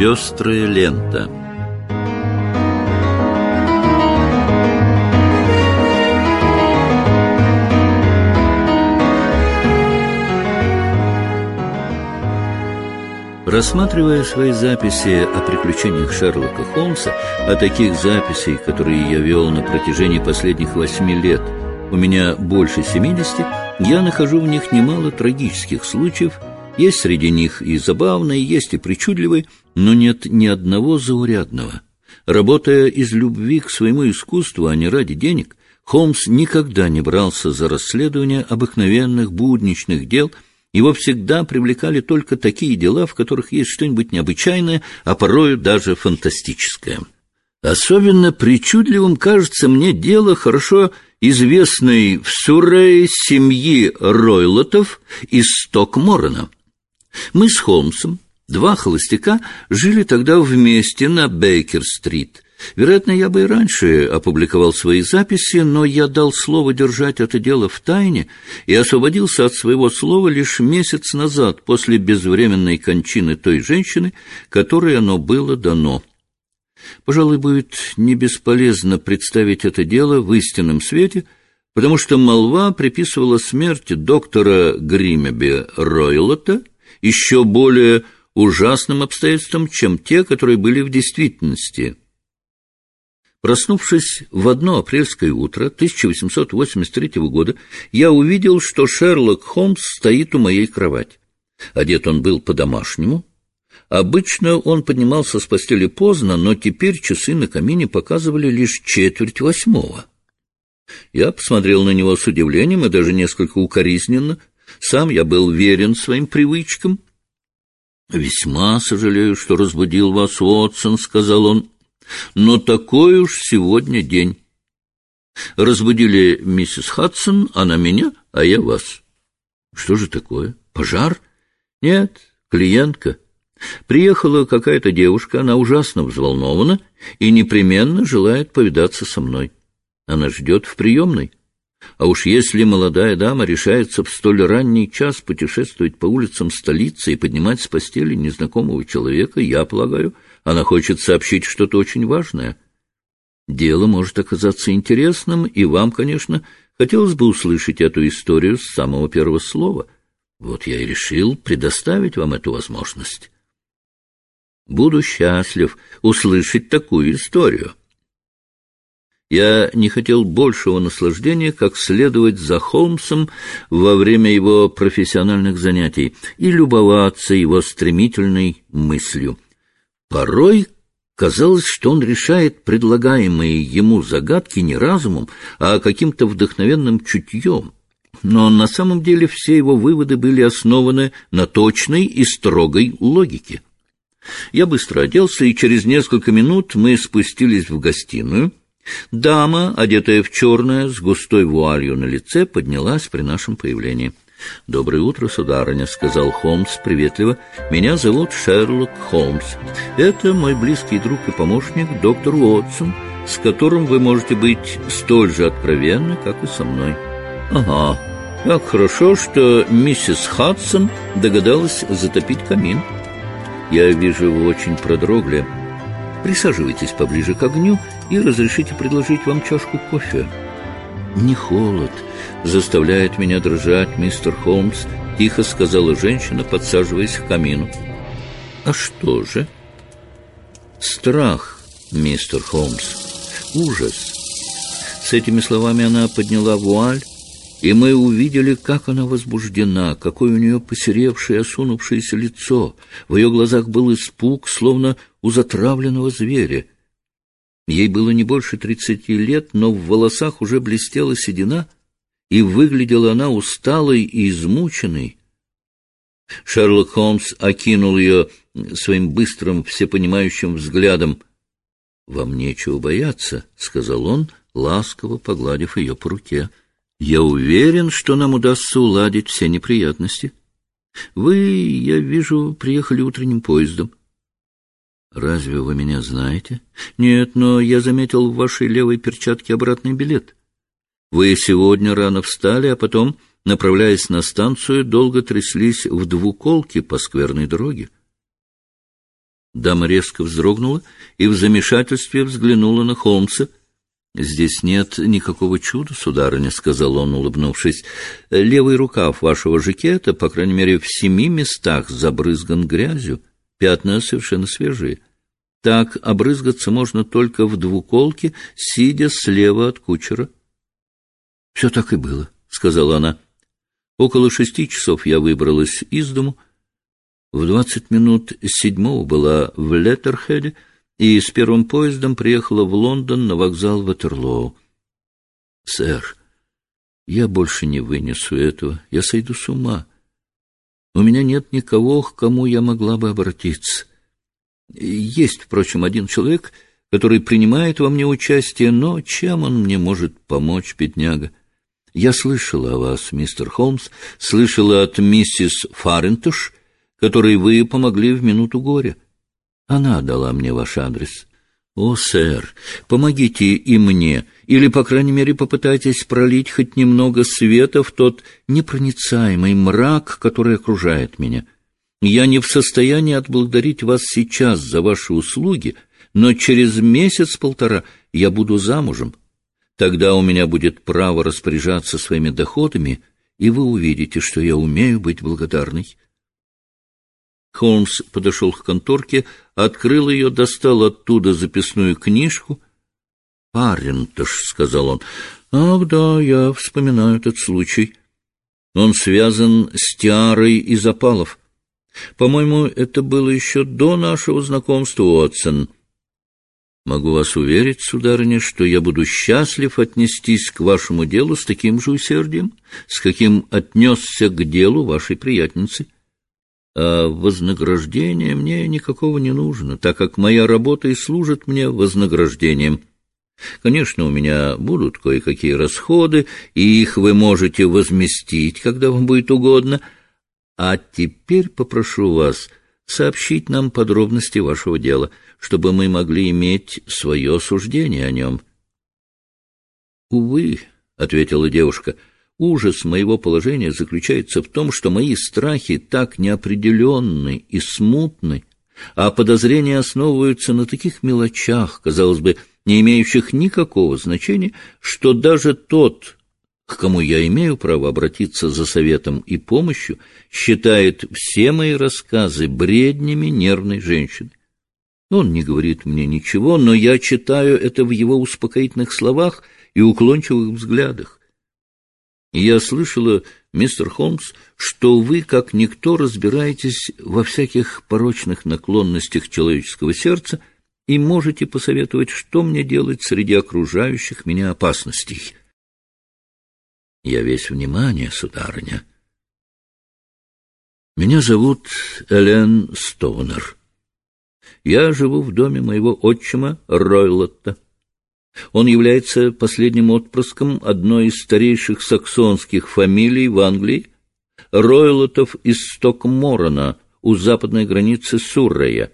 Пестрая лента. Рассматривая свои записи о приключениях Шерлока Холмса, а таких записей, которые я вел на протяжении последних 8 лет, у меня больше 70, я нахожу в них немало трагических случаев. Есть среди них и забавные, есть и причудливые, но нет ни одного заурядного. Работая из любви к своему искусству, а не ради денег, Холмс никогда не брался за расследование обыкновенных будничных дел. Его всегда привлекали только такие дела, в которых есть что-нибудь необычайное, а порою даже фантастическое. Особенно причудливым кажется мне дело хорошо известной в Суррее семьи Ройлотов из Стокморрена. Мы с Холмсом, два холостяка, жили тогда вместе на Бейкер-стрит. Вероятно, я бы и раньше опубликовал свои записи, но я дал слово держать это дело в тайне и освободился от своего слова лишь месяц назад, после безвременной кончины той женщины, которой оно было дано. Пожалуй, будет не бесполезно представить это дело в истинном свете, потому что молва приписывала смерти доктора Гримеби Ройлота еще более ужасным обстоятельствам, чем те, которые были в действительности. Проснувшись в одно апрельское утро 1883 года, я увидел, что Шерлок Холмс стоит у моей кровати. Одет он был по-домашнему. Обычно он поднимался с постели поздно, но теперь часы на камине показывали лишь 7:45. Я посмотрел на него с удивлением и даже несколько укоризненно. Сам я был верен своим привычкам. «Весьма сожалею, что разбудил вас, Уотсон», — сказал он. «Но такой уж сегодня день. Разбудили миссис Хадсон, она меня, а я вас». «Что же такое? Пожар?» «Нет, клиентка. Приехала какая-то девушка, она ужасно взволнована и непременно желает повидаться со мной. Она ждет в приемной. А уж если молодая дама решается в столь ранний час путешествовать по улицам столицы и поднимать с постели незнакомого человека, я полагаю, она хочет сообщить что-то очень важное. Дело может оказаться интересным, и вам, конечно, хотелось бы услышать эту историю с самого первого слова. Вот я и решил предоставить вам эту возможность. Буду счастлив услышать такую историю. Я не хотел большего наслаждения, как следовать за Холмсом во время его профессиональных занятий и любоваться его стремительной мыслью. Порой казалось, что он решает предлагаемые ему загадки не разумом, а каким-то вдохновенным чутьем. Но на самом деле все его выводы были основаны на точной и строгой логике. Я быстро оделся, и через несколько минут мы спустились в гостиную. Дама, одетая в черное, с густой вуалью на лице, поднялась при нашем появлении. «Доброе утро, сударыня», — сказал Холмс приветливо. «Меня зовут Шерлок Холмс. Это мой близкий друг и помощник, доктор Уотсон, с которым вы можете быть столь же откровенны, как и со мной». «Ага, как хорошо, что миссис Хадсон догадалась затопить камин. Я вижу, вы очень продрогли. Присаживайтесь поближе к огню и разрешите предложить вам чашку кофе». «Не холод заставляет меня дрожать, мистер Холмс», — тихо сказала женщина, подсаживаясь к камину. «А что же?» «Страх, мистер Холмс, ужас». С этими словами она подняла вуаль, и мы увидели, как она возбуждена, какое у нее посеревшее, осунувшееся лицо. В ее глазах был испуг, словно у затравленного зверя. Ей было не больше 30 лет, но в волосах уже блестела седина, и выглядела она усталой и измученной. Шерлок Холмс окинул ее своим быстрым, всепонимающим взглядом. «Вам нечего бояться», — сказал он, ласково погладив ее по руке. «Я уверен, что нам удастся уладить все неприятности. Вы, я вижу, приехали утренним поездом». «Разве вы меня знаете?» «Нет, но я заметил в вашей левой перчатке обратный билет. Вы сегодня рано встали, а потом, направляясь на станцию, долго тряслись в двуколке по скверной дороге». Дама резко вздрогнула и в замешательстве взглянула на Холмса. — Здесь нет никакого чуда, сударыня, — сказал он, улыбнувшись. — Левый рукав вашего жакета, по крайней мере, в 7 местах забрызган грязью. Пятна совершенно свежие. Так обрызгаться можно только в двуколке, сидя слева от кучера. — Все так и было, — сказала она. Около 6 часов я выбралась из дому. В 20 минут 7 была в Леттерхеде и с первым поездом приехала в Лондон на вокзал Ватерлоу. — Сэр, я больше не вынесу этого, я сойду с ума. У меня нет никого, к кому я могла бы обратиться. Есть, впрочем, один человек, который принимает во мне участие, но чем он мне может помочь, бедняга? Я слышала о вас, мистер Холмс, слышала от миссис Фаринтош, которой вы помогли в минуту горя. Она дала мне ваш адрес. О, сэр, помогите и мне, или, по крайней мере, попытайтесь пролить хоть немного света в тот непроницаемый мрак, который окружает меня. Я не в состоянии отблагодарить вас сейчас за ваши услуги, но через месяц-полтора я буду замужем. Тогда у меня будет право распоряжаться своими доходами, и вы увидите, что я умею быть благодарной. Холмс подошел к конторке, открыл ее, достал оттуда записную книжку. — Фаринтош, — сказал он. — Ах, да, я вспоминаю этот случай. Он связан с тиарой из опалов. По-моему, это было еще до нашего знакомства, Уотсон. Могу вас уверить, сударыня, что я буду счастлив отнестись к вашему делу с таким же усердием, с каким отнесся к делу вашей приятельницы. А вознаграждения мне никакого не нужно, так как моя работа и служит мне вознаграждением. Конечно, у меня будут кое-какие расходы, и их вы можете возместить, когда вам будет угодно. А теперь попрошу вас сообщить нам подробности вашего дела, чтобы мы могли иметь свое суждение о нем. — Увы, — ответила девушка, — ужас моего положения заключается в том, что мои страхи так неопределенны и смутны, а подозрения основываются на таких мелочах, казалось бы, не имеющих никакого значения, что даже тот, к кому я имею право обратиться за советом и помощью, считает все мои рассказы бреднями нервной женщины. Он не говорит мне ничего, но я читаю это в его успокоительных словах и уклончивых взглядах. Я слышала, мистер Холмс, что вы, как никто, разбираетесь во всяких порочных наклонностях человеческого сердца и можете посоветовать, что мне делать среди окружающих меня опасностей. Я весь внимание, сударыня. Меня зовут Элен Стоунер. Я живу в доме моего отчима Ройлотта. Он является последним отпрыском одной из старейших саксонских фамилий в Англии, Ройлотов из Стокморона, у западной границы Суррея.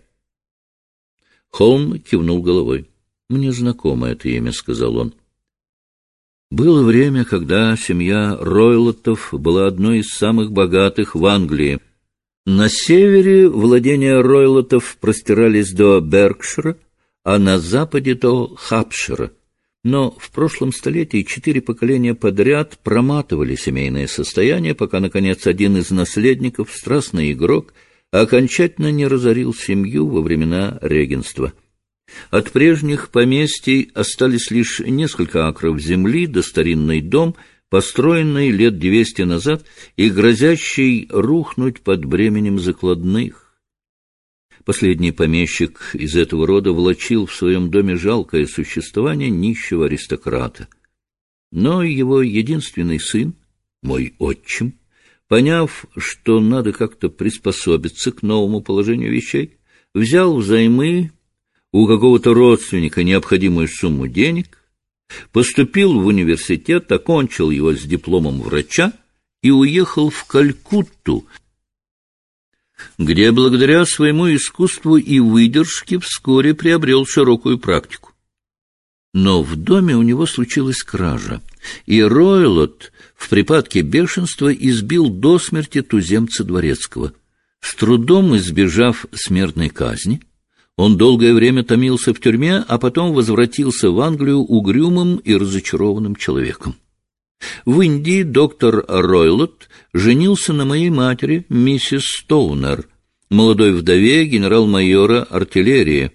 Холм кивнул головой. — Мне знакомо это имя, — сказал он. Было время, когда семья Ройлотов была одной из самых богатых в Англии. На севере владения Ройлотов простирались до Беркшира, а на западе до Хапшира. Но в прошлом столетии 4 поколения подряд проматывали семейное состояние, пока, наконец, один из наследников, страстный игрок, окончательно не разорил семью во времена регенства. От прежних поместий остались лишь несколько акров земли да старинный дом, построенный лет 200 назад и грозящий рухнуть под бременем закладных. Последний помещик из этого рода влачил в своем доме жалкое существование нищего аристократа. Но его единственный сын, мой отчим, поняв, что надо как-то приспособиться к новому положению вещей, взял взаймы у какого-то родственника необходимую сумму денег, поступил в университет, окончил его с дипломом врача и уехал в Калькутту, где благодаря своему искусству и выдержке вскоре приобрел широкую практику. Но в доме у него случилась кража, и Ройлот в припадке бешенства избил до смерти туземца дворецкого. С трудом избежав смертной казни, Он долгое время томился в тюрьме, а потом возвратился в Англию угрюмым и разочарованным человеком. В Индии доктор Ройлотт женился на моей матери, миссис Стоунер, молодой вдове генерал-майора артиллерии.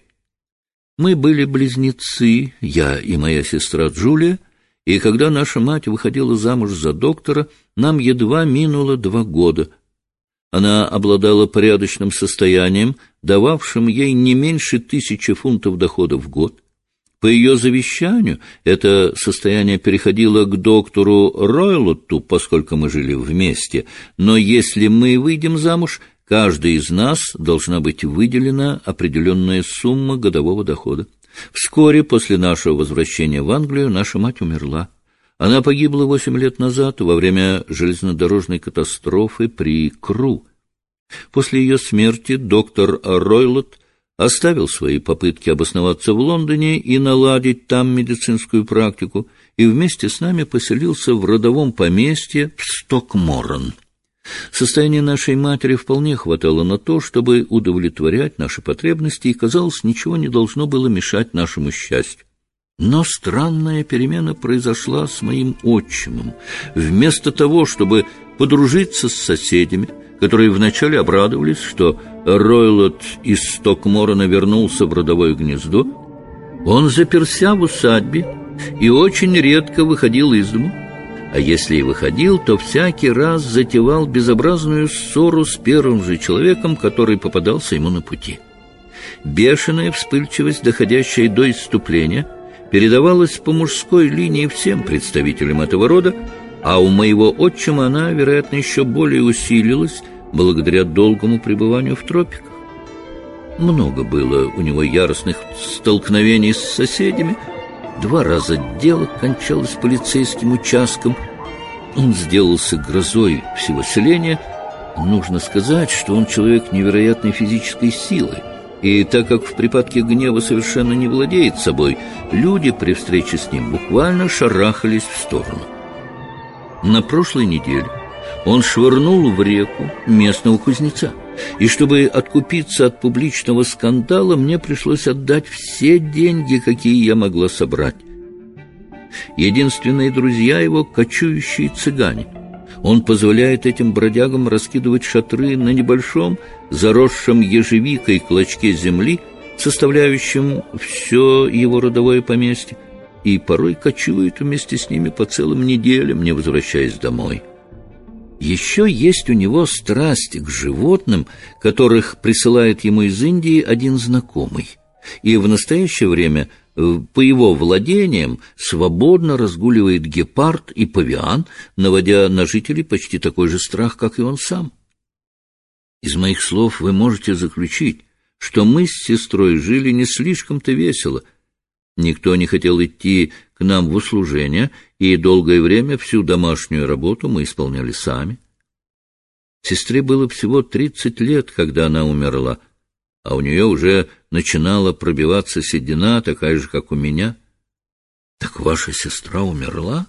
Мы были близнецы, я и моя сестра Джулия, и когда наша мать выходила замуж за доктора, нам едва минуло 2 года. Она обладала порядочным состоянием, дававшим ей не меньше 1000 фунтов дохода в год. По ее завещанию это состояние переходило к доктору Ройлотту, поскольку мы жили вместе, но если мы выйдем замуж, каждой из нас должна быть выделена определенная сумма годового дохода. Вскоре после нашего возвращения в Англию наша мать умерла. Она погибла 8 лет назад во время железнодорожной катастрофы при Кру. После ее смерти доктор Ройлотт оставил свои попытки обосноваться в Лондоне и наладить там медицинскую практику, и вместе с нами поселился в родовом поместье в Стокморрен. Состояние нашей матери вполне хватало на то, чтобы удовлетворять наши потребности, и, казалось, ничего не должно было мешать нашему счастью. Но странная перемена произошла с моим отчимом. Вместо того, чтобы подружиться с соседями, которые вначале обрадовались, что Ройлотт из Стокморрена вернулся в родовое гнездо, он заперся в усадьбе и очень редко выходил из дому. А если и выходил, то всякий раз затевал безобразную ссору с первым же человеком, который попадался ему на пути. Бешеная вспыльчивость, доходящая до исступления, передавалась по мужской линии всем представителям этого рода, а у моего отчима она, вероятно, еще более усилилась благодаря долгому пребыванию в тропиках. Много было у него яростных столкновений с соседями. 2 раза дело кончалось полицейским участком. Он сделался грозой всего селения. Нужно сказать, что он человек невероятной физической силы. И так как в припадке гнева совершенно не владеет собой, люди при встрече с ним буквально шарахались в сторону. На прошлой неделе он швырнул в реку местного кузнеца, и чтобы откупиться от публичного скандала, мне пришлось отдать все деньги, какие я могла собрать. Единственные друзья его — кочующие цыгане. Он позволяет этим бродягам раскидывать шатры на небольшом, заросшем ежевикой клочке земли, составляющем все его родовое поместье, и порой кочует вместе с ними по целым неделям, не возвращаясь домой. Еще есть у него страсть к животным, которых присылает ему из Индии один знакомый, и в настоящее время по его владениям свободно разгуливает гепард и павиан, наводя на жителей почти такой же страх, как и он сам. Из моих слов вы можете заключить, что мы с сестрой жили не слишком-то весело. Никто не хотел идти к нам в услужение, и долгое время всю домашнюю работу мы исполняли сами. Сестре было всего 30 лет, когда она умерла, а у нее уже начинала пробиваться седина, такая же, как у меня. Так ваша сестра умерла?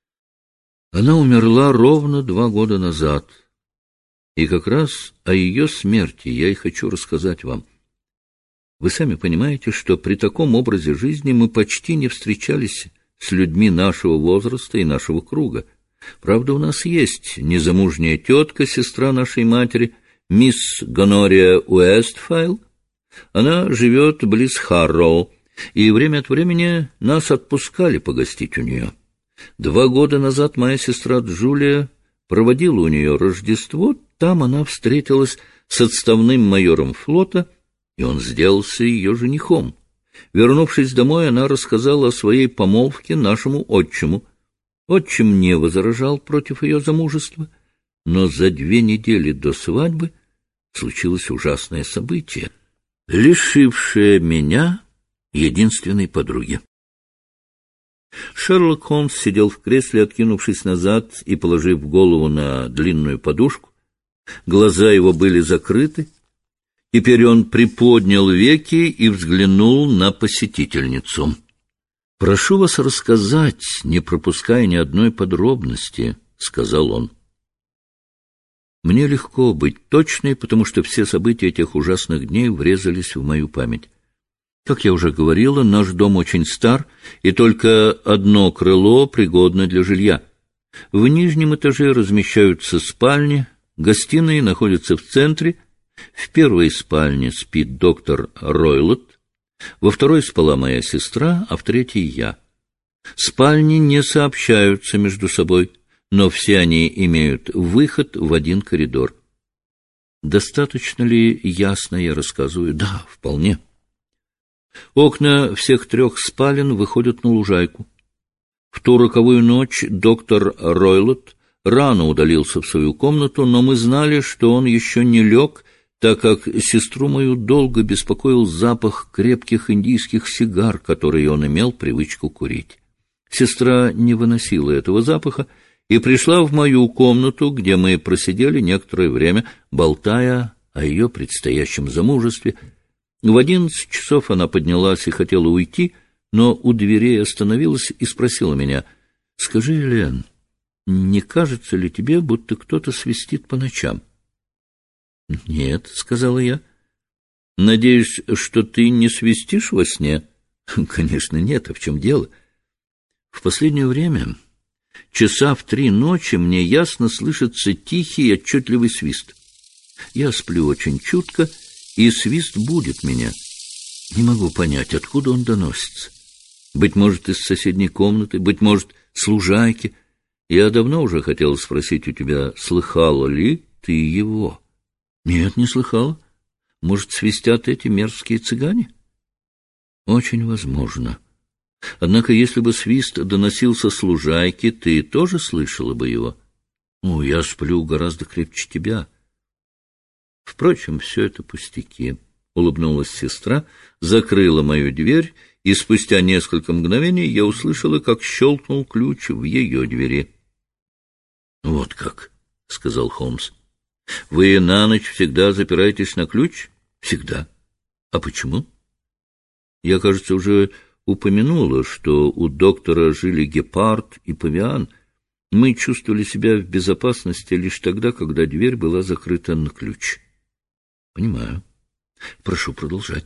Она умерла ровно 2 года назад. И как раз о ее смерти я и хочу рассказать вам. Вы сами понимаете, что при таком образе жизни мы почти не встречались с людьми нашего возраста и нашего круга. Правда, у нас есть незамужняя тетка, сестра нашей матери, мисс Гонория Уэстфайл. Она живет близ Харроу, и время от времени нас отпускали погостить у нее. 2 года назад моя сестра Джулия проводила у нее Рождество. Там она встретилась с отставным майором флота, и он сделался ее женихом. Вернувшись домой, она рассказала о своей помолвке нашему отчиму. Отчим не возражал против ее замужества, но за 2 недели до свадьбы случилось ужасное событие, лишившее меня единственной подруги. Шерлок Холмс сидел в кресле, откинувшись назад и положив голову на длинную подушку. Глаза его были закрыты. Теперь он приподнял веки и взглянул на посетительницу. — Прошу вас рассказать, не пропуская ни одной подробности, — сказал он. Мне легко быть точной, потому что все события этих ужасных дней врезались в мою память. Как я уже говорила, наш дом очень стар, и только одно крыло пригодно для жилья. В нижнем этаже размещаются спальни, гостиные находятся в центре. В первой спальне спит доктор Ройлот, во второй спала моя сестра, а в третьей я. Спальни не сообщаются между собой, но все они имеют выход в один коридор. Достаточно ли ясно я рассказываю? Да, вполне. Окна всех трех спален выходят на лужайку. В ту роковую ночь доктор Ройлот рано удалился в свою комнату, но мы знали, что он еще не лег, так как сестру мою долго беспокоил запах крепких индийских сигар, которые он имел привычку курить. Сестра не выносила этого запаха и пришла в мою комнату, где мы просидели некоторое время, болтая о ее предстоящем замужестве. В 11 часов она поднялась и хотела уйти, но у дверей остановилась и спросила меня: «Скажи, Элен, не кажется ли тебе, будто кто-то свистит по ночам?» «Нет», — сказала я. «Надеюсь, что ты не свистишь во сне?» «Конечно, нет. А в чем дело?» «В последнее время, часа в 3 ночи, мне ясно слышится тихий и отчетливый свист. Я сплю очень чутко, и свист будит меня. Не могу понять, откуда он доносится. Быть может, из соседней комнаты, быть может, с лужайки. Я давно уже хотел спросить у тебя, слыхала ли ты его?» «Нет, не слыхала. Может, свистят эти мерзкие цыгане?» «Очень возможно. Однако, если бы свист доносился с лужайки, ты тоже слышала бы его?» «Ну, я сплю гораздо крепче тебя». «Впрочем, все это пустяки», — улыбнулась сестра, закрыла мою дверь, и спустя несколько мгновений я услышала, как щелкнул ключ в ее двери. «Вот как», — сказал Холмс. «Вы на ночь всегда запираетесь на ключ?» «Всегда». «А почему?» «Я, кажется, уже упомянула, что у доктора жили гепард и павиан. Мы чувствовали себя в безопасности лишь тогда, когда дверь была закрыта на ключ». «Понимаю. Прошу продолжать».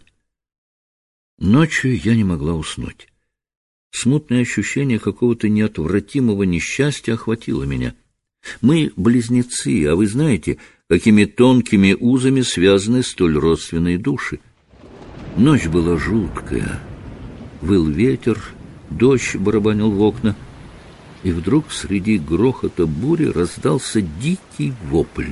Ночью я не могла уснуть. Смутное ощущение какого-то неотвратимого несчастья охватило меня. Мы близнецы, а вы знаете, какими тонкими узами связаны столь родственные души. Ночь была жуткая. Выл ветер, дождь барабанил в окна, и вдруг среди грохота бури раздался дикий вопль.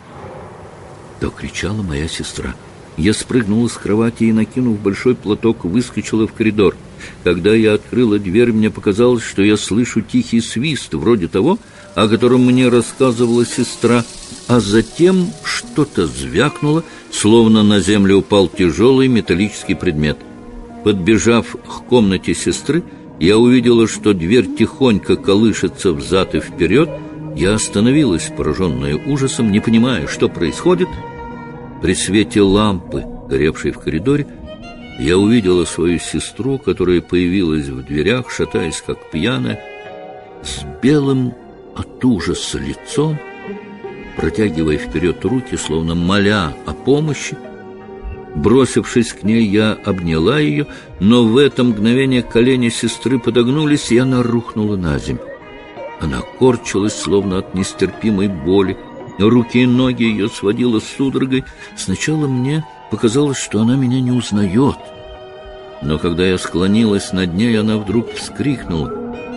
То кричала моя сестра. Я спрыгнула с кровати и, накинув большой платок, выскочила в коридор. Когда я открыла дверь, мне показалось, что я слышу тихий свист, вроде того, о котором мне рассказывала сестра, а затем что-то звякнуло, словно на землю упал тяжелый металлический предмет. Подбежав к комнате сестры, я увидела, что дверь тихонько колышется взад и вперед. Я остановилась, пораженная ужасом, не понимая, что происходит. При свете лампы, горевшей в коридоре, я увидела свою сестру, которая появилась в дверях, шатаясь как пьяная, с белым от ужаса лицом, протягивая вперед руки, словно моля о помощи. Бросившись к ней, я обняла ее, но в это мгновение колени сестры подогнулись, и она рухнула на землю. Она корчилась, словно от нестерпимой боли. Руки и ноги ее сводило судорогой. Сначала мне показалось, что она меня не узнает. Но когда я склонилась над ней, она вдруг вскрикнула.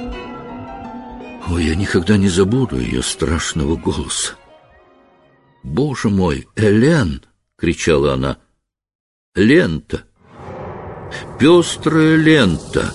Ой, я никогда не забуду ее страшного голоса. «Боже мой, Элен!» — кричала она. «Лента! Пестрая лента!»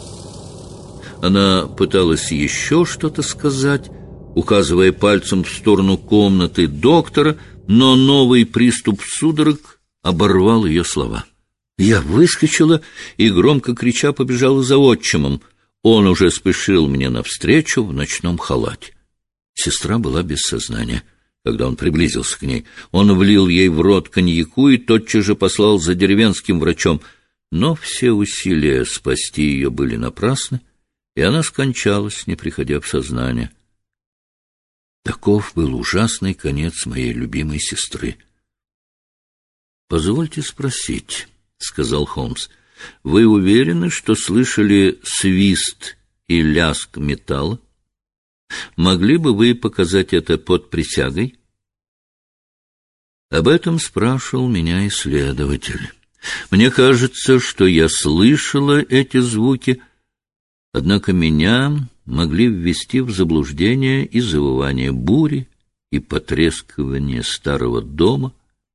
Она пыталась еще что-то сказать, указывая пальцем в сторону комнаты доктора, но новый приступ судорог оборвал ее слова. Я выскочила и, громко крича, побежала за отчимом. Он уже спешил мне навстречу в ночном халате. Сестра была без сознания. Когда он приблизился к ней, он влил ей в рот коньяку и тотчас же послал за деревенским врачом. Но все усилия спасти ее были напрасны, и она скончалась, не приходя в сознание. Таков был ужасный конец моей любимой сестры. — Позвольте спросить, — сказал Холмс, Вы уверены, что слышали свист и лязг металла? Могли бы вы показать это под присягой? Об этом спрашивал меня исследователь. Мне кажется, что я слышала эти звуки, однако меня могли ввести в заблуждение и завывание бури, и потрескивание старого дома.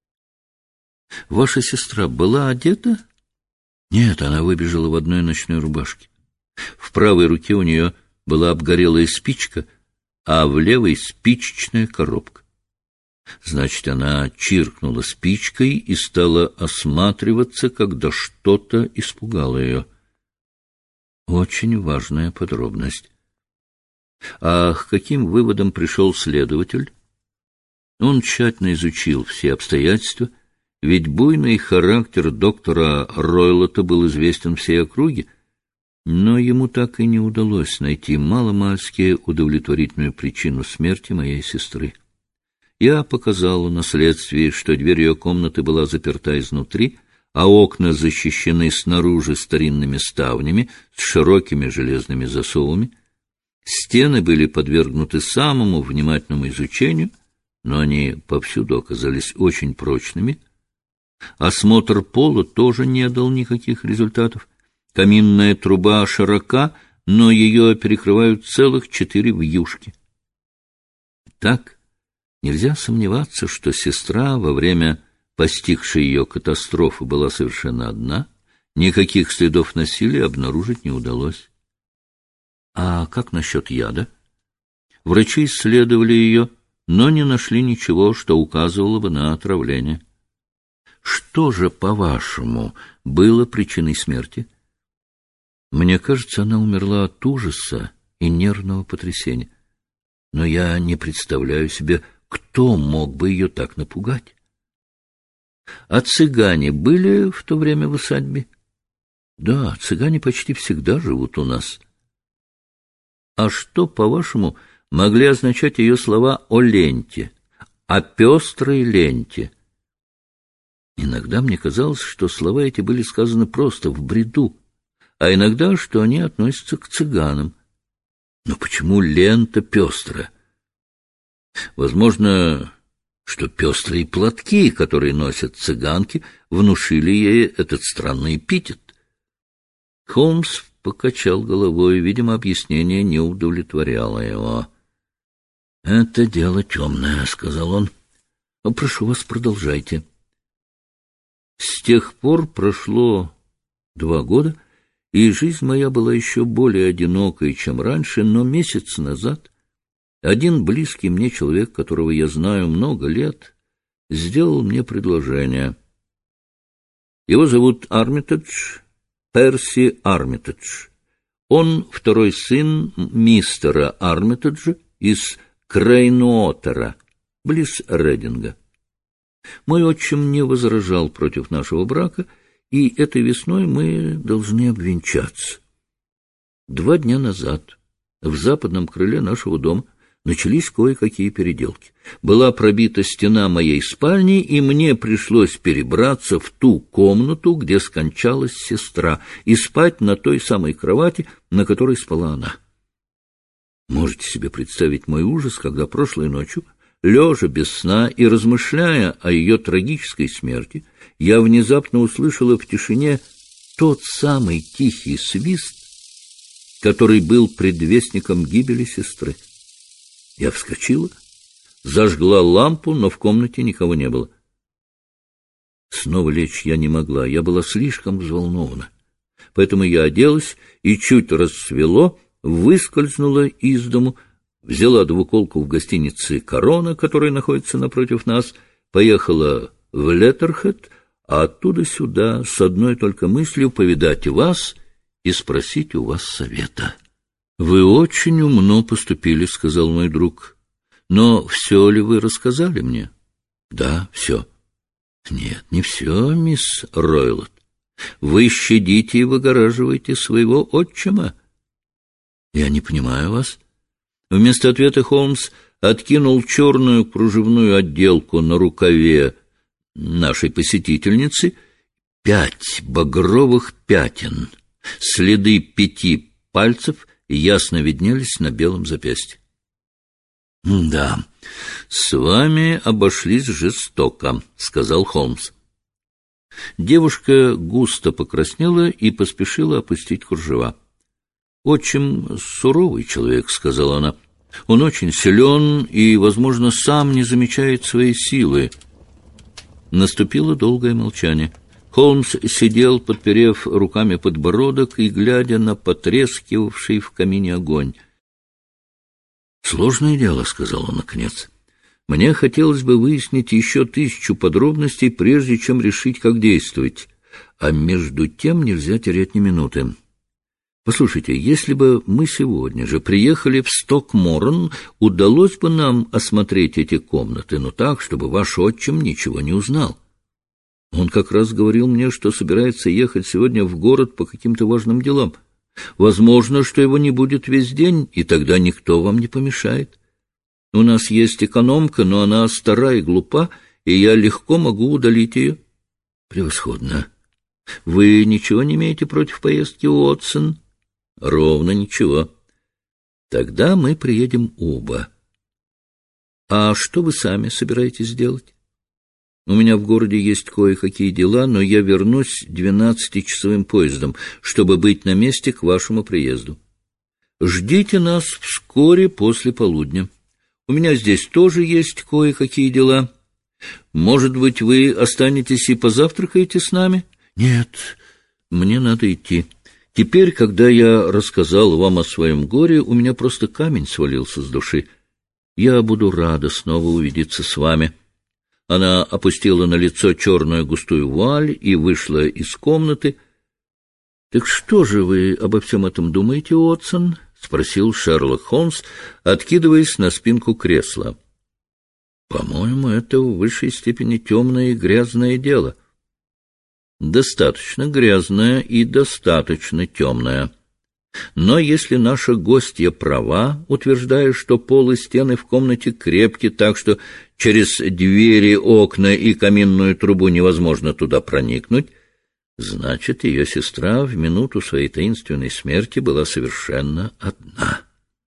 Ваша сестра была одета? Нет, она выбежала в одной ночной рубашке. В правой руке у нее была обгорелая спичка, а в левой спичечная коробка. Значит, она чиркнула спичкой и стала осматриваться, когда что-то испугало ее. Очень важная подробность. А к каким выводам пришел следователь? Он тщательно изучил все обстоятельства, ведь буйный характер доктора Ройлота был известен всей округе, но ему так и не удалось найти маломальски удовлетворительную причину смерти моей сестры. Я показала на следствии, что дверь ее комнаты была заперта изнутри, а окна защищены снаружи старинными ставнями с широкими железными засовами. Стены были подвергнуты самому внимательному изучению, но они повсюду оказались очень прочными. Осмотр пола тоже не дал никаких результатов. Каминная труба широка, но ее перекрывают целых 4 вьюжки. Так, нельзя сомневаться, что сестра во время постигшей ее катастрофы была совершенно одна, никаких следов насилия обнаружить не удалось. А как насчет яда? Врачи исследовали ее, но не нашли ничего, что указывало бы на отравление. Что же, по-вашему, было причиной смерти? Мне кажется, она умерла от ужаса и нервного потрясения. Но я не представляю себе, кто мог бы ее так напугать. А цыгане были в то время в усадьбе? Да, цыгане почти всегда живут у нас. А что, по-вашему, могли означать ее слова о ленте, о пестрой ленте? Иногда мне казалось, что слова эти были сказаны просто в бреду, а иногда, что они относятся к цыганам. Но почему лента пестрая? Возможно, что пестрые платки, которые носят цыганки, внушили ей этот странный эпитет. Холмс покачал головой, видимо, объяснение не удовлетворяло его. — Это дело темное, — сказал он. — Прошу вас, продолжайте. С тех пор прошло 2 года, и жизнь моя была еще более одинокой, чем раньше, но месяц назад один близкий мне человек, которого я знаю много лет, сделал мне предложение. Его зовут Армитедж, Перси Армитедж. Он второй сын мистера Армитеджа из Крейнуотера, близ Рединга. Мой отчим не возражал против нашего брака, и этой весной мы должны обвенчаться. 2 дня назад в западном крыле нашего дома начались кое-какие переделки. Была пробита стена моей спальни, и мне пришлось перебраться в ту комнату, где скончалась сестра, и спать на той самой кровати, на которой спала она. Можете себе представить мой ужас, когда прошлой ночью, лежа без сна и размышляя о ее трагической смерти, я внезапно услышала в тишине тот самый тихий свист, который был предвестником гибели сестры. Я вскочила, зажгла лампу, но в комнате никого не было. Снова лечь я не могла, я была слишком взволнована. Поэтому я оделась и чуть рассвело, выскользнула из дому, взяла двуколку в гостинице «Корона», которая находится напротив нас, поехала в Леттерхед, а оттуда сюда с одной только мыслью повидать вас и спросить у вас совета. — Вы очень умно поступили, — сказал мой друг. — Но все ли вы рассказали мне? — Да, все. — Нет, не все, мисс Ройлот. Вы щадите и выгораживаете своего отчима. — Я не понимаю вас. Вместо ответа Холмс откинул черную кружевную отделку на рукаве нашей посетительницы 5 багровых пятен, следы 5 пальцев ясно виднелись на белом запястье. — Да, с вами обошлись жестоко, — сказал Холмс. Девушка густо покраснела и поспешила опустить кружева. — Отчим суровый человек, — сказала она. — Он очень силен и, возможно, сам не замечает своей силы. Наступило долгое молчание. Холмс сидел, подперев руками подбородок и глядя на потрескивавший в камине огонь. — Сложное дело, — сказал он наконец. — Мне хотелось бы выяснить еще 1000 подробностей, прежде чем решить, как действовать. А между тем нельзя терять ни минуты. Послушайте, если бы мы сегодня же приехали в Стокморн, удалось бы нам осмотреть эти комнаты, но так, чтобы ваш отчим ничего не узнал. Он как раз говорил мне, что собирается ехать сегодня в город по каким-то важным делам. Возможно, что его не будет весь день, и тогда никто вам не помешает. У нас есть экономка, но она стара и глупа, и я легко могу удалить ее. Превосходно. Вы ничего не имеете против поездки, Уотсон? Ровно ничего. Тогда мы приедем оба. А что вы сами собираетесь делать? У меня в городе есть кое-какие дела, но я вернусь 12-часовым поездом, чтобы быть на месте к вашему приезду. Ждите нас вскоре после полудня. У меня здесь тоже есть кое-какие дела. Может быть, вы останетесь и позавтракаете с нами? Нет, мне надо идти. Теперь, когда я рассказал вам о своем горе, у меня просто камень свалился с души. Я буду рада снова увидеться с вами. Она опустила на лицо черную густую вуаль и вышла из комнаты. — Так что же вы обо всем этом думаете, Уотсон? — спросил Шерлок Холмс, откидываясь на спинку кресла. — По-моему, это в высшей степени темное и грязное дело. — Достаточно грязное и достаточно темное. Но если наша гостья права, утверждая, что пол и стены в комнате крепки, так что через двери, окна и каминную трубу невозможно туда проникнуть, значит, ее сестра в минуту своей таинственной смерти была совершенно одна.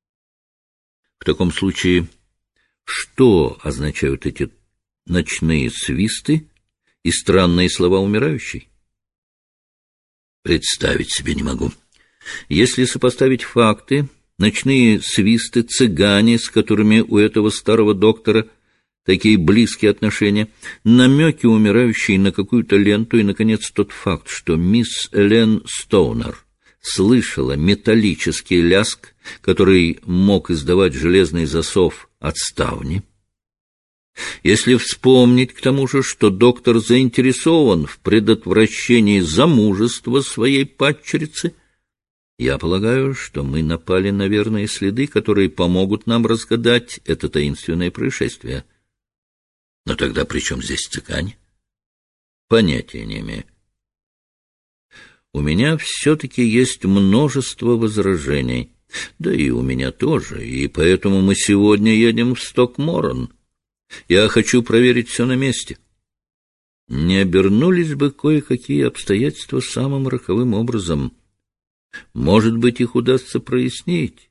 В таком случае, что означают эти ночные свисты и странные слова умирающей? Представить себе не могу. Если сопоставить факты, ночные свисты, цыгане, с которыми у этого старого доктора такие близкие отношения, намеки умирающей на какую-то ленту и, наконец, тот факт, что мисс Элен Стоунер слышала металлический лязг, который мог издавать железный засов от ставни. Если вспомнить к тому же, что доктор заинтересован в предотвращении замужества своей падчерицы, я полагаю, что мы напали на верные следы, которые помогут нам разгадать это таинственное происшествие. Но тогда при чем здесь цыгане? Понятия не имею. У меня все-таки есть множество возражений. Да и у меня тоже, и поэтому мы сегодня едем в Стокморн. Я хочу проверить все на месте. Не обернулись бы кое-какие обстоятельства самым роковым образом. Может быть, их удастся прояснить.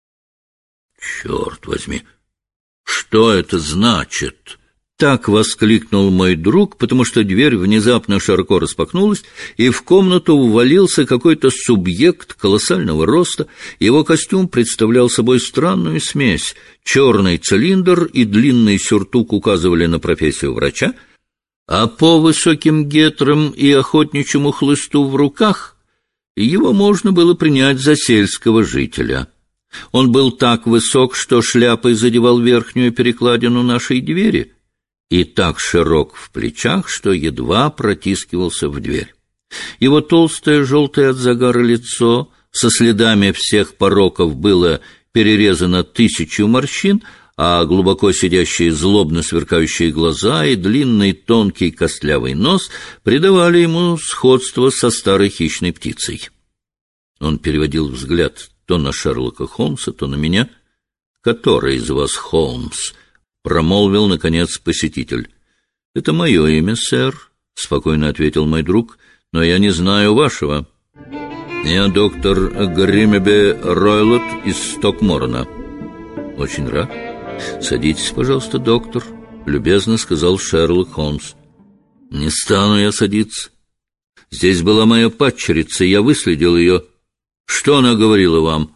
Черт возьми! Что это значит? Так воскликнул мой друг, потому что дверь внезапно широко распахнулась, и в комнату ввалился какой-то субъект колоссального роста. Его костюм представлял собой странную смесь. Черный цилиндр и длинный сюртук указывали на профессию врача, а по высоким гетрам и охотничьему хлысту в руках его можно было принять за сельского жителя. Он был так высок, что шляпой задевал верхнюю перекладину нашей двери, и так широк в плечах, что едва протискивался в дверь. Его толстое, желтое от загара лицо со следами всех пороков было перерезано 1000 морщин, а глубоко сидящие злобно сверкающие глаза и длинный тонкий костлявый нос придавали ему сходство со старой хищной птицей. Он переводил взгляд то на Шерлока Холмса, то на меня. «Который из вас Холмс?» — промолвил, наконец, посетитель. «Это мое имя, сэр. — спокойно ответил мой друг, — но я не знаю вашего. Я доктор Гримебе Ройлот из Стокморна. Очень рад. Садитесь, пожалуйста, доктор, — любезно сказал Шерлок Холмс. Не стану я садиться. Здесь была моя падчерица, я выследил ее. Что она говорила вам?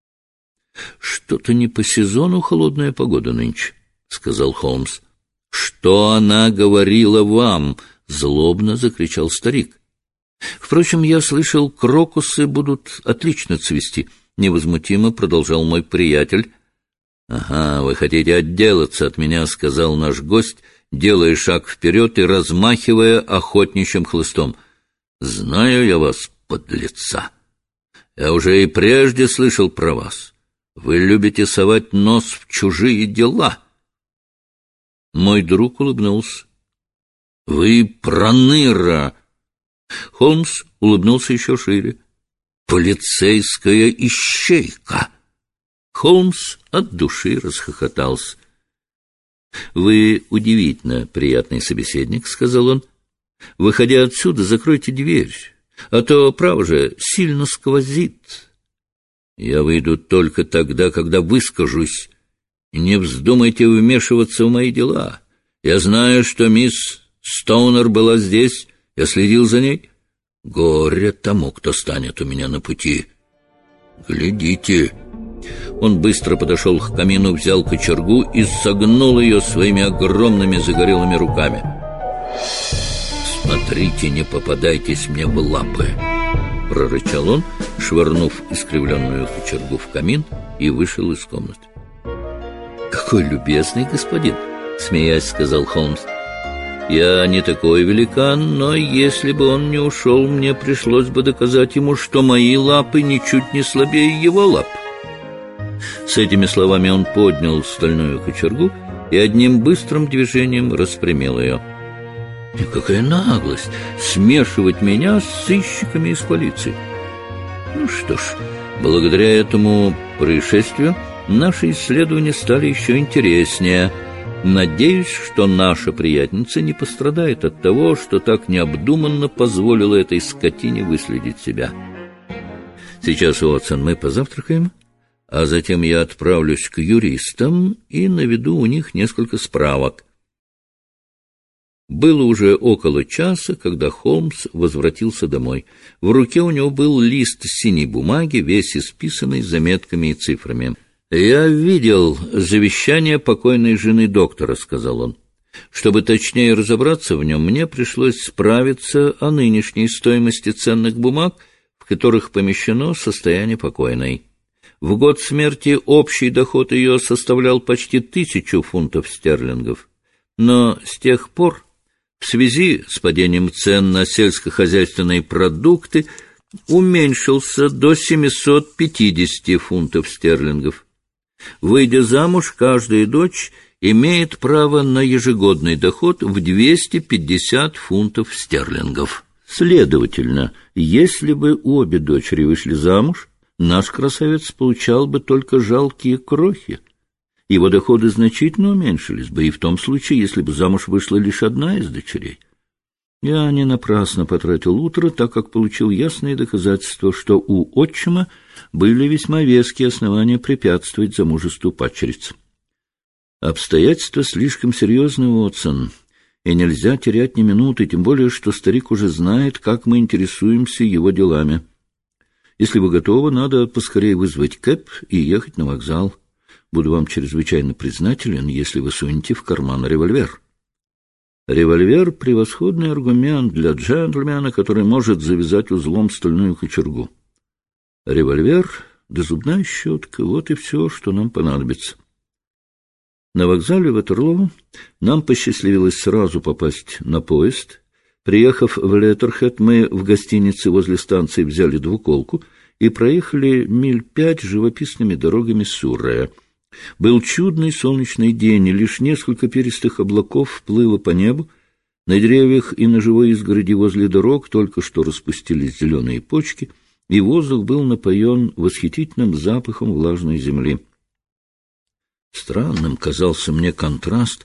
Что-то не по сезону холодная погода нынче, — сказал Холмс. Что она говорила вам? — злобно закричал старик. Впрочем, я слышал, крокусы будут отлично цвести, — невозмутимо продолжал мой приятель. — Ага, вы хотите отделаться от меня, — сказал наш гость, делая шаг вперед и размахивая охотничьим хлыстом. — Знаю я вас, подлеца. Я уже и прежде слышал про вас. Вы любите совать нос в чужие дела. Мой друг улыбнулся. — Вы проныра! Холмс улыбнулся еще шире. «Полицейская ищейка!» Холмс от души расхохотался. «Вы удивительно приятный собеседник», — сказал он. «Выходя отсюда, закройте дверь, а то, право же, сильно сквозит. Я выйду только тогда, когда выскажусь. Не вздумайте вмешиваться в мои дела. Я знаю, что мисс Стоунер была здесь. Я следил за ней. Горе тому, кто станет у меня на пути. Глядите!» Он быстро подошел к камину, взял кочергу и согнул ее своими огромными загорелыми руками. «Смотрите, не попадайтесь мне в лапы!» — прорычал он, швырнув искривленную кочергу в камин, и вышел из комнаты. «Какой любезный господин!» — смеясь, сказал Холмс. «Я не такой великан, но если бы он не ушел, мне пришлось бы доказать ему, что мои лапы ничуть не слабее его лап». С этими словами он поднял стальную кочергу и одним быстрым движением распрямил ее. И какая наглость смешивать меня с сыщиками из полиции! Ну что ж, благодаря этому происшествию наши исследования стали еще интереснее. Надеюсь, что наша приятельница не пострадает от того, что так необдуманно позволила этой скотине выследить себя. Сейчас, Уотсон, мы позавтракаем, а затем я отправлюсь к юристам и наведу у них несколько справок. Было уже около часа, когда Холмс возвратился домой. В руке у него был лист синей бумаги, весь исписанный заметками и цифрами. «Я видел завещание покойной жены доктора», — сказал он. «Чтобы точнее разобраться в нем, мне пришлось справиться о нынешней стоимости ценных бумаг, в которых помещено состояние покойной. В год смерти общий доход ее составлял почти 1000 фунтов стерлингов. Но с тех пор, в связи с падением цен на сельскохозяйственные продукты, уменьшился до 750 фунтов стерлингов. Выйдя замуж, каждая дочь имеет право на ежегодный доход в 250 фунтов стерлингов. Следовательно, если бы обе дочери вышли замуж, наш красавец получал бы только жалкие крохи. Его доходы значительно уменьшились бы, и в том случае, если бы замуж вышла лишь одна из дочерей. Я не напрасно потратил утро, так как получил ясные доказательства, что у отчима были весьма веские основания препятствовать замужеству падчерицы. Обстоятельства слишком серьезны, Уотсон, и нельзя терять ни минуты, тем более, что старик уже знает, как мы интересуемся его делами. Если вы готовы, надо поскорее вызвать кэб и ехать на вокзал. Буду вам чрезвычайно признателен, если вы сунете в карман револьвер. Револьвер — превосходный аргумент для джентльмена, который может завязать узлом стальную кочергу. Револьвер да зубная щетка — вот и все, что нам понадобится. На вокзале Ватерлоо нам посчастливилось сразу попасть на поезд. Приехав в Леттерхед, мы в гостинице возле станции взяли двуколку и проехали миль 5 живописными дорогами Суррея. Был чудный солнечный день, и лишь несколько перистых облаков плыло по небу. На деревьях и на живой изгороди возле дорог только что распустились зеленые почки, и воздух был напоен восхитительным запахом влажной земли. Странным казался мне контраст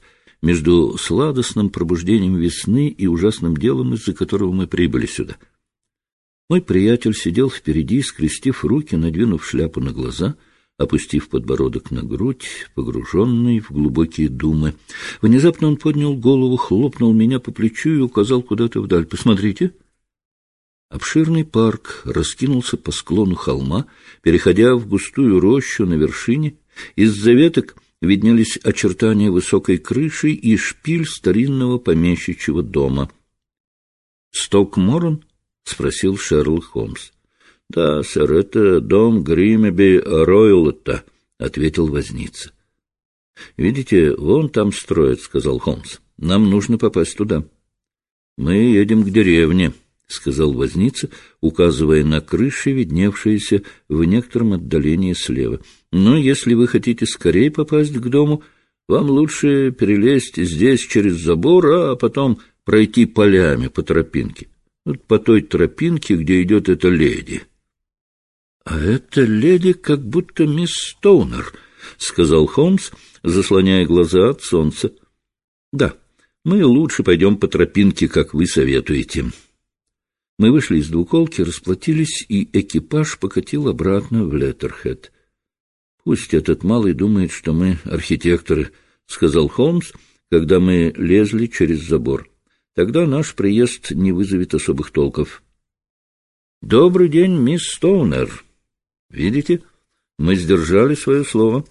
между сладостным пробуждением весны и ужасным делом, из-за которого мы прибыли сюда. Мой приятель сидел впереди, скрестив руки, надвинув шляпу на глаза, опустив подбородок на грудь, погруженный в глубокие думы. Внезапно он поднял голову, хлопнул меня по плечу и указал куда-то вдаль. «Посмотрите!» Обширный парк раскинулся по склону холма, переходя в густую рощу на вершине. Из-за веток виднелись очертания высокой крыши и шпиль старинного помещичьего дома. «Стокморон?» — спросил Шерлок Холмс. — Да, сэр, это дом Гримеби Ройлотта, — ответил возница. — Видите, вон там строят, — сказал Холмс. — Нам нужно попасть туда. — Мы едем к деревне, — сказал возница, указывая на крыши, видневшиеся в некотором отдалении слева. — Но если вы хотите скорее попасть к дому, вам лучше перелезть здесь через забор, а потом пройти полями по тропинке. Вот по той тропинке, где идет эта леди. — А эта леди как будто мисс Стоунер, — сказал Холмс, заслоняя глаза от солнца. — Да, мы лучше пойдем по тропинке, как вы советуете. Мы вышли из двуколки, расплатились, и экипаж покатил обратно в Леттерхед. — Пусть этот малый думает, что мы архитекторы, — сказал Холмс, когда мы лезли через забор. Тогда наш приезд не вызовет особых толков. — Добрый день, мисс Стоунер. Видите, мы сдержали свое слово.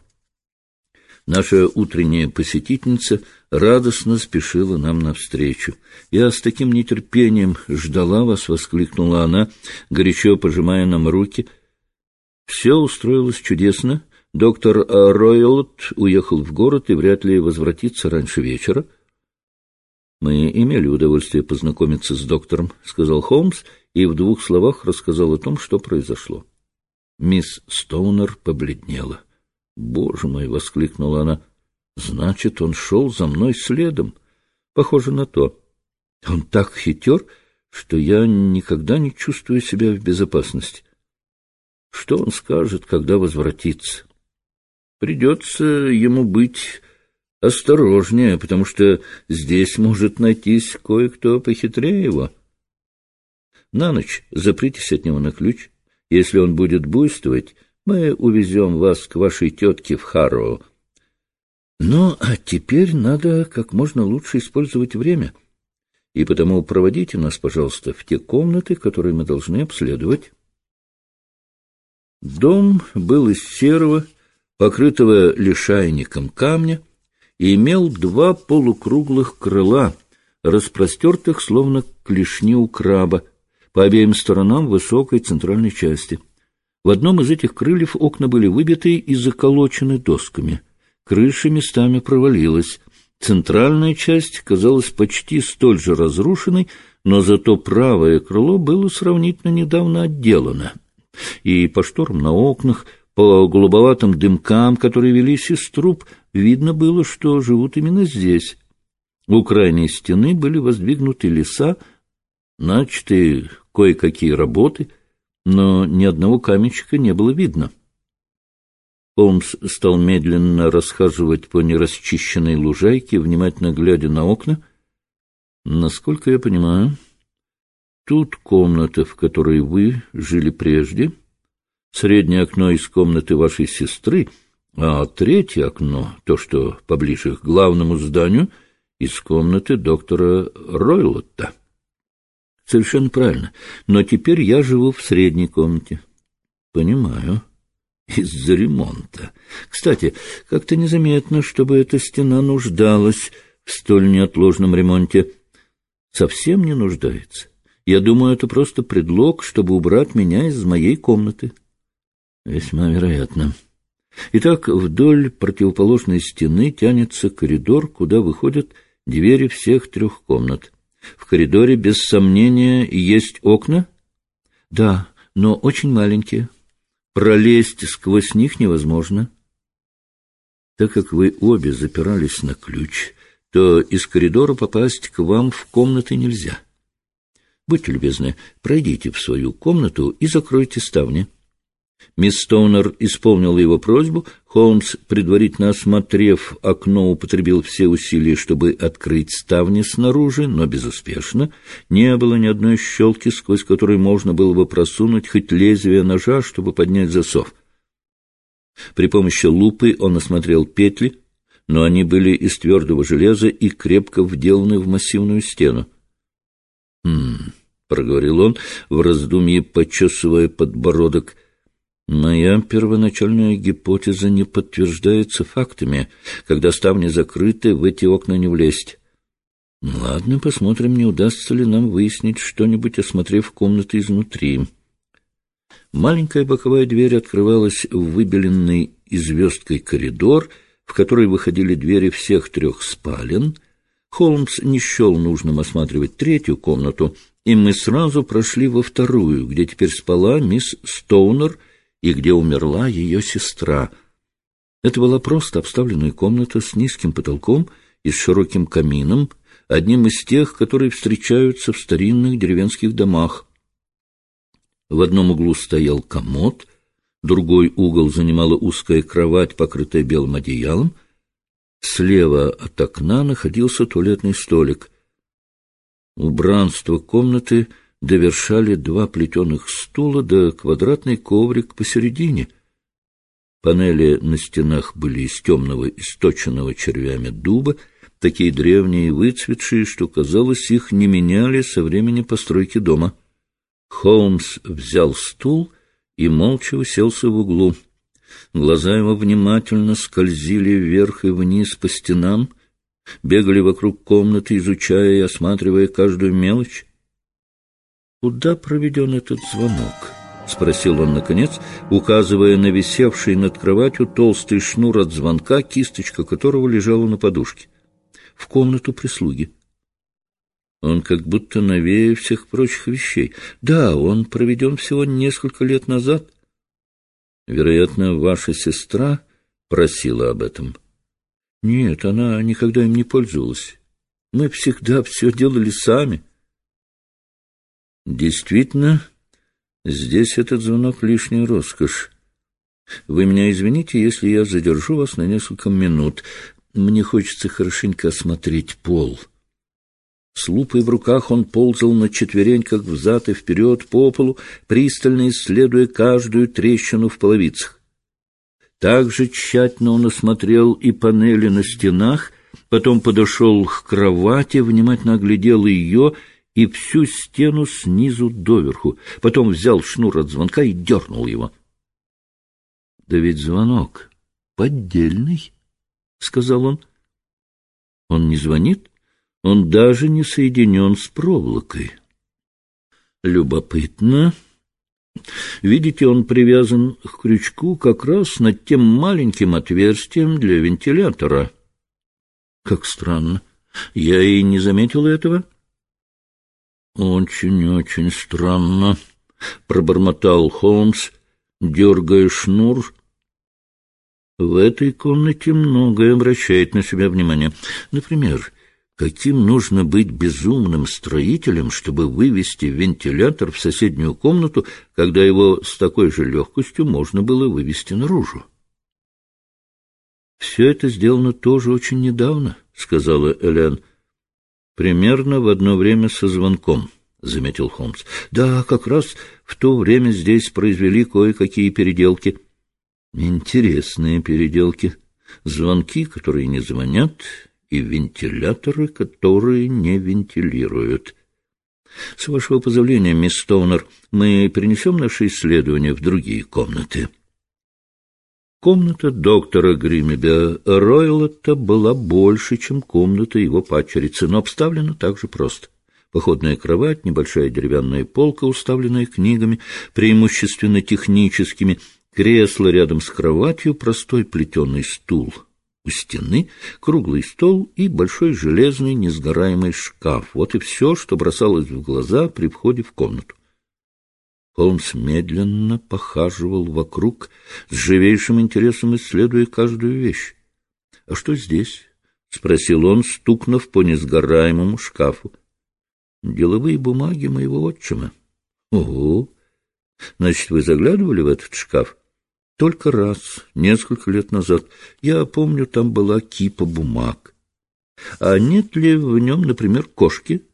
Наша утренняя посетительница радостно спешила нам навстречу. — Я с таким нетерпением ждала вас, — воскликнула она, горячо пожимая нам руки. Все устроилось чудесно. Доктор Ройлотт уехал в город и вряд ли возвратится раньше вечера. Мы имели удовольствие познакомиться с доктором, — сказал Холмс, и в 2 словах рассказал о том, что произошло. Мисс Стоунер побледнела. — Боже мой! — воскликнула она. — Значит, он шел за мной следом. Похоже на то. Он так хитер, что я никогда не чувствую себя в безопасности. Что он скажет, когда возвратится? Придется ему быть осторожнее, потому что здесь может найтись кое-кто похитрее его. На ночь запритесь от него на ключ. Если он будет буйствовать, мы увезем вас к вашей тетке в Харроу. Ну, а теперь надо как можно лучше использовать время, и потому проводите нас, пожалуйста, в те комнаты, которые мы должны обследовать. Дом был из серого, покрытого лишайником камня, и имел 2 полукруглых крыла, распростертых, словно клешни у краба, по обеим сторонам высокой центральной части. В одном из этих крыльев окна были выбиты и заколочены досками. Крыша местами провалилась. Центральная часть казалась почти столь же разрушенной, но зато правое крыло было сравнительно недавно отделано. И по шторам на окнах, по голубоватым дымкам, которые велись из труб, видно было, что живут именно здесь. У крайней стены были воздвигнуты леса, начаты кое-какие работы, но ни одного каменщика не было видно. Холмс стал медленно расхаживать по нерасчищенной лужайке, внимательно глядя на окна. Насколько я понимаю, тут комната, в которой вы жили прежде, среднее окно из комнаты вашей сестры, а 3-е окно, то, что поближе к главному зданию, из комнаты доктора Ройлотта. Совершенно правильно. Но теперь я живу в средней комнате. Понимаю. Из-за ремонта. Кстати, как-то незаметно, чтобы эта стена нуждалась в столь неотложном ремонте. Совсем не нуждается. Я думаю, это просто предлог, чтобы убрать меня из моей комнаты. Весьма вероятно. Итак, вдоль противоположной стены тянется коридор, куда выходят двери всех 3 комнат. В коридоре, без сомнения, есть окна? Да, но очень маленькие. Пролезть сквозь них невозможно. Так как вы обе запирались на ключ, то из коридора попасть к вам в комнаты нельзя. Будьте любезны, пройдите в свою комнату и закройте ставни. Мисс Стоунер исполнила его просьбу. Холмс, предварительно осмотрев окно, употребил все усилия, чтобы открыть ставни снаружи, но безуспешно. Не было ни одной щелки, сквозь которую можно было бы просунуть хоть лезвие ножа, чтобы поднять засов. При помощи лупы он осмотрел петли, но они были из твердого железа и крепко вделаны в массивную стену. Проговорил он, в раздумье почесывая подбородок. Моя первоначальная гипотеза не подтверждается фактами. Когда ставни закрыты, в эти окна не влезть. Ладно, посмотрим, не удастся ли нам выяснить что-нибудь, осмотрев комнаты изнутри. Маленькая боковая дверь открывалась в выбеленный звездкой коридор, в который выходили двери всех 3 спален. Холмс не счел нужным осматривать 3-ю комнату, и мы сразу прошли во 2-ю, где теперь спала мисс Стоунер и где умерла ее сестра. Это была просто обставленная комната с низким потолком и с широким камином, одним из тех, которые встречаются в старинных деревенских домах. В одном углу стоял комод, другой угол занимала узкая кровать, покрытая белым одеялом. Слева от окна находился туалетный столик. Убранство комнаты довершали 2 плетеных стула да квадратный коврик посередине. Панели на стенах были из темного, источенного червями дуба, такие древние и выцветшие, что, казалось, их не меняли со времени постройки дома. Холмс взял стул и молча уселся в углу. Глаза его внимательно скользили вверх и вниз по стенам, бегали вокруг комнаты, изучая и осматривая каждую мелочь. «Куда проведен этот звонок?» — спросил он наконец, указывая на висевший над кроватью толстый шнур от звонка, кисточка которого лежала на подушке. «В комнату прислуги». Он как будто новее всех прочих вещей. Да, он проведен всего несколько лет назад. Вероятно, ваша сестра просила об этом. Нет, она никогда им не пользовалась. Мы всегда все делали сами. Действительно, здесь этот звонок — лишняя роскошь. Вы меня извините, если я задержу вас на несколько минут. Мне хочется хорошенько осмотреть пол. С лупой в руках он ползал на четвереньках взад и вперед по полу, пристально исследуя каждую трещину в половицах. Так же тщательно он осмотрел и панели на стенах, потом подошел к кровати, внимательно оглядел ее и всю стену снизу доверху, потом взял шнур от звонка и дернул его. — Да ведь звонок поддельный, — сказал он. — Он не звонит? Он даже не соединен с проволокой. Любопытно. Видите, он привязан к крючку как раз над тем маленьким отверстием для вентилятора. Как странно. Я и не заметил этого. Очень-очень странно, пробормотал Холмс, дергая шнур. В этой комнате многое обращает на себя внимание. Например, каким нужно быть безумным строителем, чтобы вывести вентилятор в соседнюю комнату, когда его с такой же легкостью можно было вывести наружу? — Все это сделано тоже очень недавно, — сказала Элен. — Примерно в одно время со звонком, — заметил Холмс. — Да, как раз в то время здесь произвели кое-какие переделки. Интересные переделки. Звонки, которые не звонят, и вентиляторы, которые не вентилируют. С вашего позволения, мисс Стоунер, мы перенесем наши исследования в другие комнаты. Комната доктора Гриммеби Ройлотта была больше, чем комната его падчерицы, но обставлена так же просто. Походная кровать, небольшая деревянная полка, уставленная книгами, преимущественно техническими, кресло рядом с кроватью, простой плетеный стул у стены, круглый стол и большой железный несгораемый шкаф. Вот и все, что бросалось в глаза при входе в комнату. Холмс медленно похаживал вокруг, с живейшим интересом исследуя каждую вещь. — А что здесь? — спросил он, стукнув по несгораемому шкафу. — Деловые бумаги моего отчима. — Ого! Значит, вы заглядывали в этот шкаф? Только раз, несколько лет назад. Я помню, там была кипа бумаг. А нет ли в нем, например, кошки?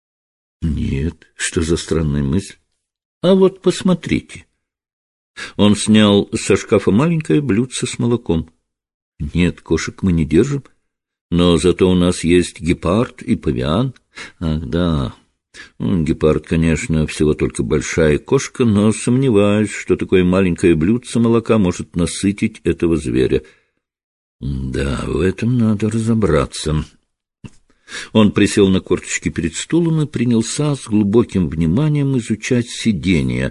Нет. Что за странная мысль? А вот посмотрите. Он снял со шкафа маленькое блюдце с молоком. Нет, кошек мы не держим, но зато у нас есть гепард и павиан. Ах, да. Гепард, конечно, всего только большая кошка, но сомневаюсь, что такое маленькое блюдце молока может насытить этого зверя. Да, в этом надо разобраться. Он присел на корточки перед стулом и принялся с глубоким вниманием изучать сиденье.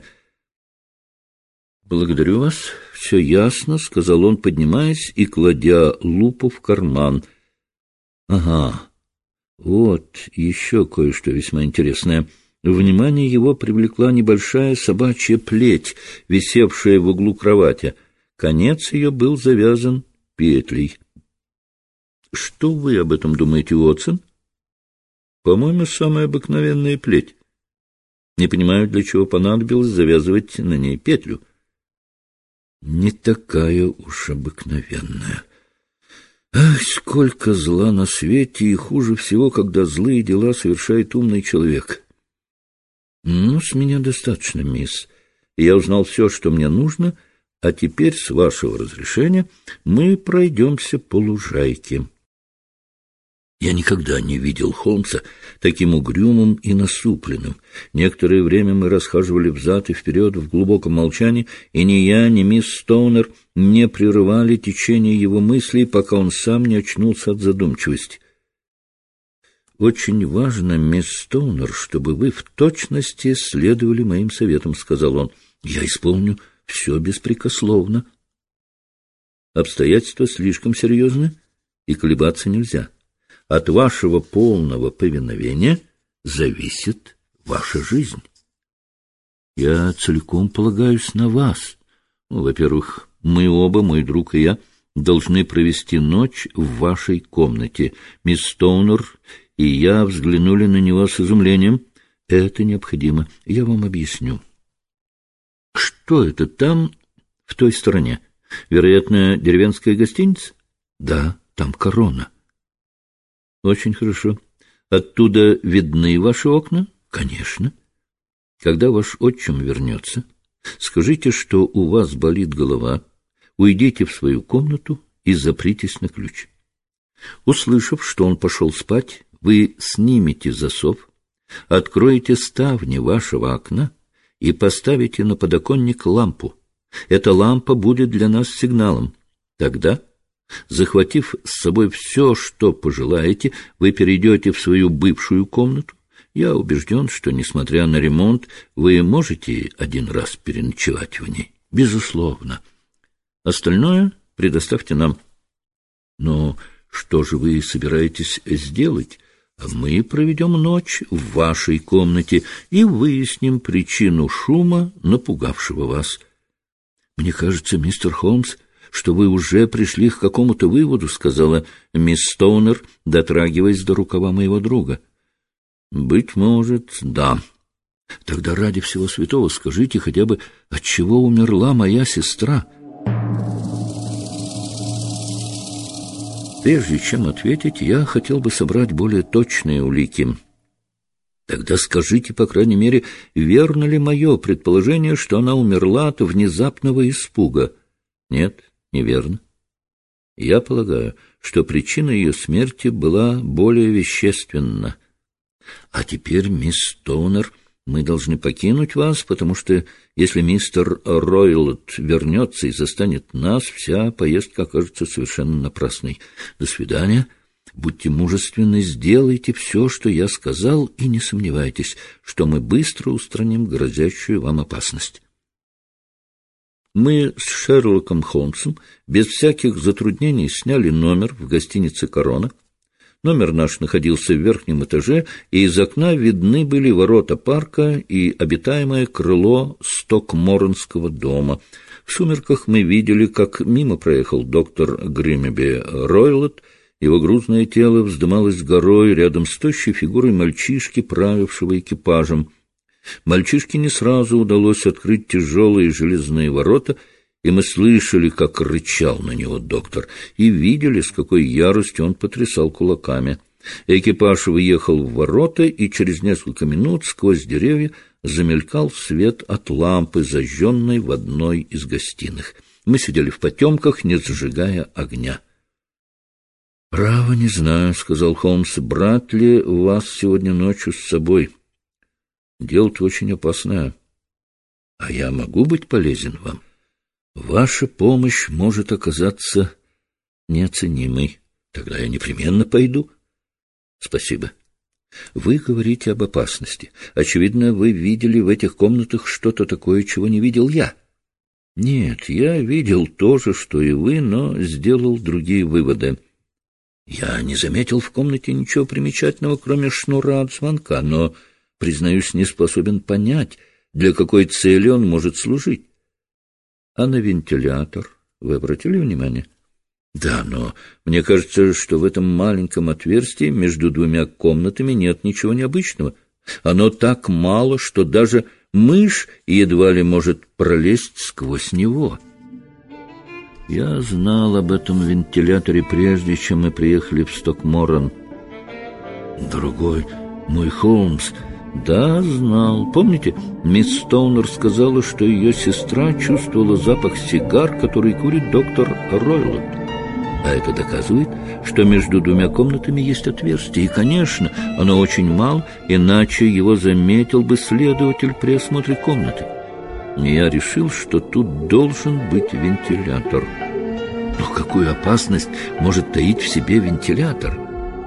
«Благодарю вас, все ясно», — сказал он, поднимаясь и кладя лупу в карман. «Ага, вот еще кое-что весьма интересное». Внимание его привлекла небольшая собачья плеть, висевшая в углу кровати. Конец ее был завязан петлей. «Что вы об этом думаете, Уотсон?» «По-моему, самая обыкновенная плеть. Не понимаю, для чего понадобилось завязывать на ней петлю». «Не такая уж обыкновенная. Ах, сколько зла на свете, и хуже всего, когда злые дела совершает умный человек». «Ну, с меня достаточно, мисс. Я узнал все, что мне нужно, а теперь, с вашего разрешения, мы пройдемся по лужайке». Я никогда не видел Холмса таким угрюмым и насупленным. Некоторое время мы расхаживали взад и вперед в глубоком молчании, и ни я, ни мисс Стоунер не прерывали течение его мыслей, пока он сам не очнулся от задумчивости. «Очень важно, мисс Стоунер, чтобы вы в точности следовали моим советам», — сказал он. «Я исполню все беспрекословно. Обстоятельства слишком серьезны, и колебаться нельзя. От вашего полного повиновения зависит ваша жизнь. Я целиком полагаюсь на вас. Во-первых, мы оба, мой друг и я, должны провести ночь в вашей комнате. Мисс Стоунер и я взглянули на него с изумлением. Это необходимо. Я вам объясню. Что это там, в той стороне? Вероятно, деревенская гостиница? Да, там Корона. Очень хорошо. Оттуда видны ваши окна? Конечно. Когда ваш отчим вернется, скажите, что у вас болит голова, уйдите в свою комнату и запритесь на ключ. Услышав, что он пошел спать, вы снимете засов, откроете ставни вашего окна и поставите на подоконник лампу. Эта лампа будет для нас сигналом. Тогда, захватив с собой все, что пожелаете, вы перейдете в свою бывшую комнату. Я убежден, что, несмотря на ремонт, вы можете один раз переночевать в ней. Безусловно. Остальное предоставьте нам. Но что же вы собираетесь сделать? Мы проведем ночь в вашей комнате и выясним причину шума, напугавшего вас. Мне кажется, мистер Холмс, что вы уже пришли к какому-то выводу, — сказала мисс Стоунер, дотрагиваясь до рукава моего друга. — Быть может, да. Тогда ради всего святого скажите хотя бы, отчего умерла моя сестра. Прежде чем ответить, я хотел бы собрать более точные улики. Тогда скажите, по крайней мере, верно ли мое предположение, что она умерла от внезапного испуга? Нет, неверно. Я полагаю, что причина ее смерти была более вещественна. А теперь, мисс Стоунер, мы должны покинуть вас, потому что если мистер Ройлот вернется и застанет нас, вся поездка окажется совершенно напрасной. До свидания. Будьте мужественны, сделайте все, что я сказал, и не сомневайтесь, что мы быстро устраним грозящую вам опасность. Мы с Шерлоком Холмсом без всяких затруднений сняли номер в гостинице «Корона». Номер наш находился в верхнем этаже, и из окна видны были ворота парка и обитаемое крыло Стокморнского дома. В сумерках мы видели, как мимо проехал доктор Гриммиби Ройлот. Его грузное тело вздымалось горой рядом с тощей фигурой мальчишки, правившего экипажем. Мальчишке не сразу удалось открыть тяжелые железные ворота, и мы слышали, как рычал на него доктор, и видели, с какой яростью он потрясал кулаками. Экипаж въехал в ворота, и через несколько минут сквозь деревья замелькал свет от лампы, зажженной в одной из гостиных. Мы сидели в потемках, не зажигая огня. — Право не знаю, — сказал Холмс, — брать ли вас сегодня ночью с собой? Дело-то очень опасное. А я могу быть полезен вам? Ваша помощь может оказаться неоценимой. Тогда я непременно пойду. Спасибо. Вы говорите об опасности. Очевидно, вы видели в этих комнатах что-то такое, чего не видел я. Нет, я видел то же, что и вы, но сделал другие выводы. Я не заметил в комнате ничего примечательного, кроме шнура от звонка, но, признаюсь, не способен понять, для какой цели он может служить. А на вентилятор вы обратили внимание? Да, но мне кажется, что в этом маленьком отверстии между двумя комнатами нет ничего необычного. Оно так мало, что даже мышь едва ли может пролезть сквозь него. Я знал об этом вентиляторе, прежде чем мы приехали в Стокморрен. Дорогой мой Холмс, да, знал. Помните, мисс Стоунер сказала, что ее сестра чувствовала запах сигар, который курит доктор Ройланд. А это доказывает, что между двумя комнатами есть отверстие. И, конечно, оно очень мало, иначе его заметил бы следователь при осмотре комнаты. Я решил, что тут должен быть вентилятор. Но какую опасность может таить в себе вентилятор?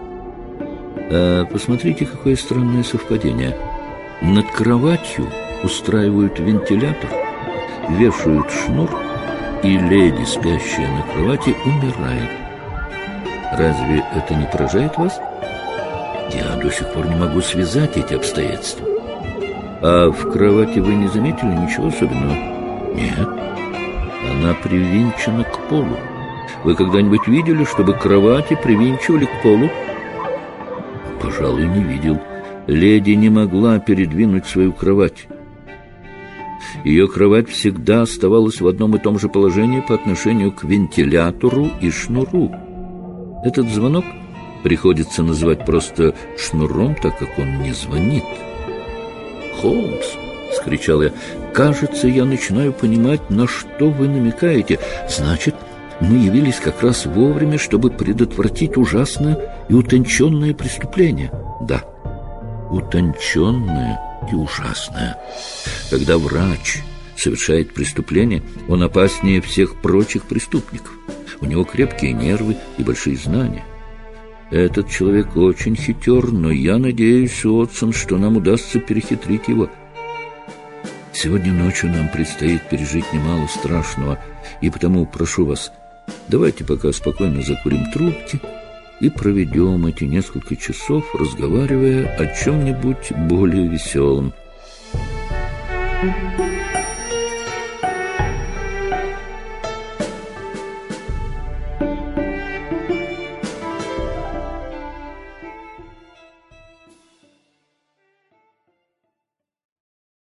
Посмотрите, какое странное совпадение. Над кроватью устраивают вентилятор, вешают шнур, и леди, спящая на кровати, умирает. Разве это не поражает вас? Я до сих пор не могу связать эти обстоятельства. А в кровати вы не заметили ничего особенного? Нет. Она привинчена к полу. Вы когда-нибудь видели, чтобы кровати привинчивали к полу? Пожалуй, не видел. Леди не могла передвинуть свою кровать. Ее кровать всегда оставалась в одном и том же положении по отношению к вентилятору и шнуру. Этот звонок приходится называть просто шнуром, так как он не звонит. «Холмс!» — скричал я. «Кажется, я начинаю понимать, на что вы намекаете. Значит, мы явились как раз вовремя, чтобы предотвратить ужасное и утонченное преступление». «Да, утонченное и ужасное. Когда врач совершает преступление, он опаснее всех прочих преступников. У него крепкие нервы и большие знания. Этот человек очень хитер, но я надеюсь, Уотсон, что нам удастся перехитрить его. Сегодня ночью нам предстоит пережить немало страшного, и потому прошу вас, давайте пока спокойно закурим трубки и проведем эти несколько часов, разговаривая о чем-нибудь более веселом».